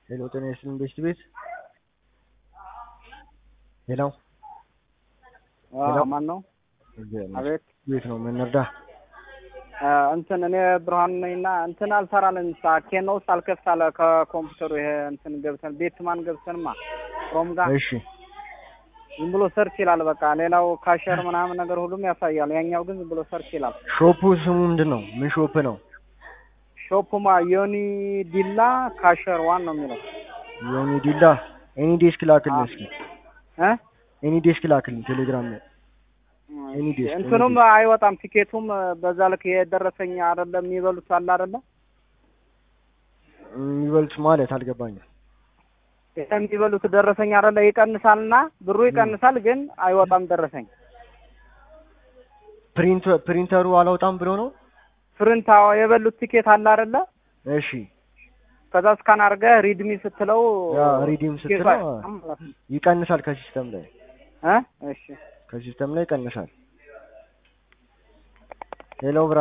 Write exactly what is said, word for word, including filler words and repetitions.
ሄሎ ጤና ይስጥልኝ ቤስት ቤት ሄሎ አዎ ማን ነው? አቤት ቤት ነው ምን ነርዳ? እንትን እኔ ብርሃን ነኝና እንትን አልሰራልኝ ሳኬን ነው ሳልከፍታለ ከኮምፒውተሩ ይሄ እንትን ገብተን ቤት ማን ገብተንማ ሮም ጋር እሺ ዝም ብሎ ሰርች ይላል በቃ ሌላው ካሸር ምናምን ነገር ሁሉም ያሳያል ያኛው ግን ዝም ብሎ ሰርች ይላል። ሾፑ ስሙ ምንድነው? ምን ሾፕ ነው? ሾፑማ ዮኒ ዲላ ካሸር ዋን ነው የሚለው። ዮኒ ዲላ ኤኒ ዴስክ ላክልኝ እስኪ እ ኤኒ ዴስክ ላክልኝ ቴሌግራም ላይ ኤኒ ዴስክ እንትኑም አይወጣም ቲኬቱም በዛ ልክ የደረሰኝ አይደለም የሚበሉት አለ አይደለ የሚበሉት ማለት አልገባኝም። የሚበሉት ደረሰኝ አይደለ ይቀንሳልና ብሩ ይቀንሳል ግን አይወጣም ደረሰኝ። ፕሪንት ፕሪንተሩ አላወጣም ብሎ ነው ፕሪንታው የበሉት ቲኬት አለ አይደለ እሺ ከዛ ስካን አድርገህ ሪድሚ ስትለው ያ ሪዲም ስትለው ይቀንሳል ከሲስተም ላይ እ እሺ ከሲስተም ላይ ይቀንሳል። ሄሎ